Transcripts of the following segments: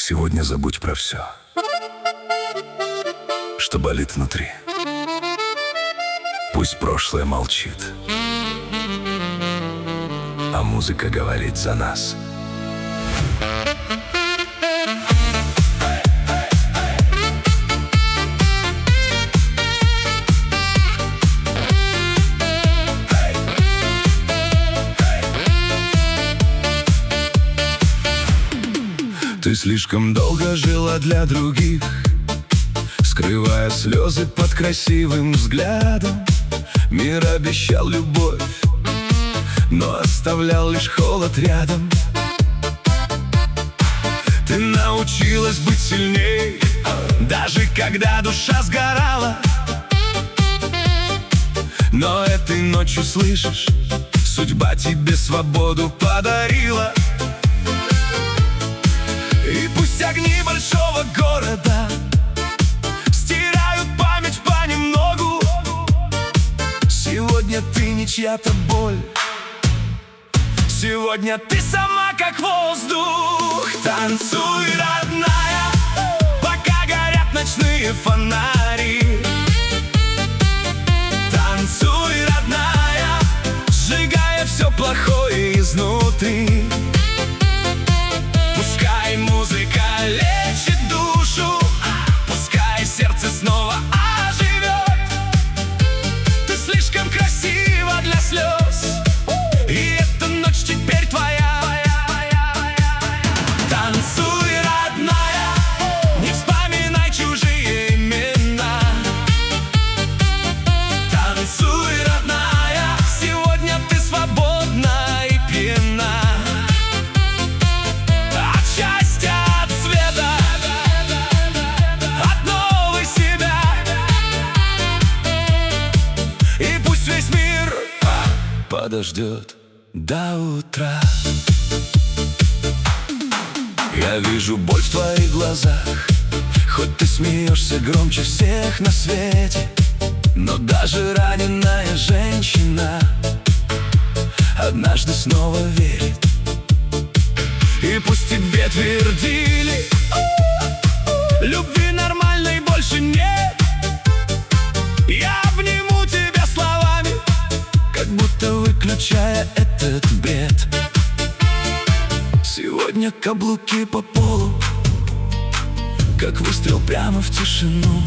Сегодня забудь про все, что болит внутри. Пусть прошлое молчит, а музыка говорит за нас. Ты слишком долго жила для других, скрывая слезы под красивым взглядом. Мир обещал любовь, но оставлял лишь холод рядом. Ты научилась быть сильней, даже когда душа сгорала. Но этой ночью, слышишь, судьба тебе свободу подарила. И пусть огни большого города стирают память понемногу, сегодня ты не чья-то боль, сегодня ты сама как воздух. Танцуй, родная, пока горят ночные фонари. Танцуй, родная, сжигая все плохое изнутри. Пускай музыка лечит душу, пускай сердце снова оживет. Ты слишком красива для слез, и эта ночь теперь твоя. Танцуй, родная, не вспоминай чужие имена. Танцуй, родная, сегодня ты свободна и пьяна. Подождет до утра. Я вижу боль в твоих глазах, хоть ты смеешься громче всех на свете. Но даже раненая женщина однажды снова верит. И пусть тебе твердили, любви нормальной больше нет, я обниму тебя словами, как будто выключая этот бред. Сегодня каблуки по полу, как выстрел прямо в тишину.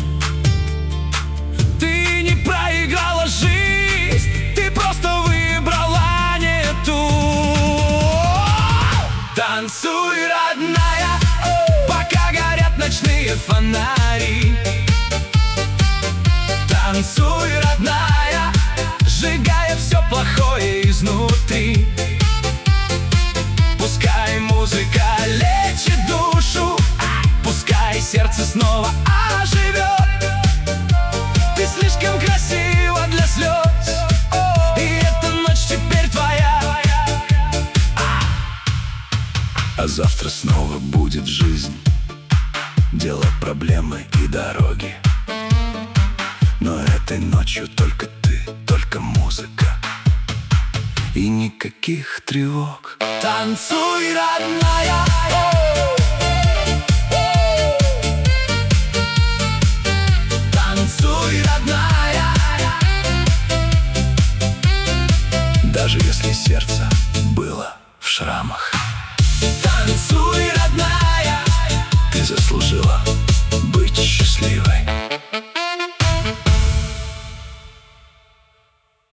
Ты не проиграла жизнь, ты просто выбрала не ту. Танцуй, родная, пока горят ночные фонари. Танцуй, родная, сжигая все плохое изнутри. Пускай музыка лечит душу, пускай сердце снова оживет. Ты слишком красива для слез, и эта ночь теперь твоя. А завтра снова будет жизнь, дело, проблемы и дороги. Но этой ночью только ты, только музыка и никаких тревог. Танцуй, родная, танцуй, родная, даже если сердце было в шрамах. Танцуй, родная, ты заслужила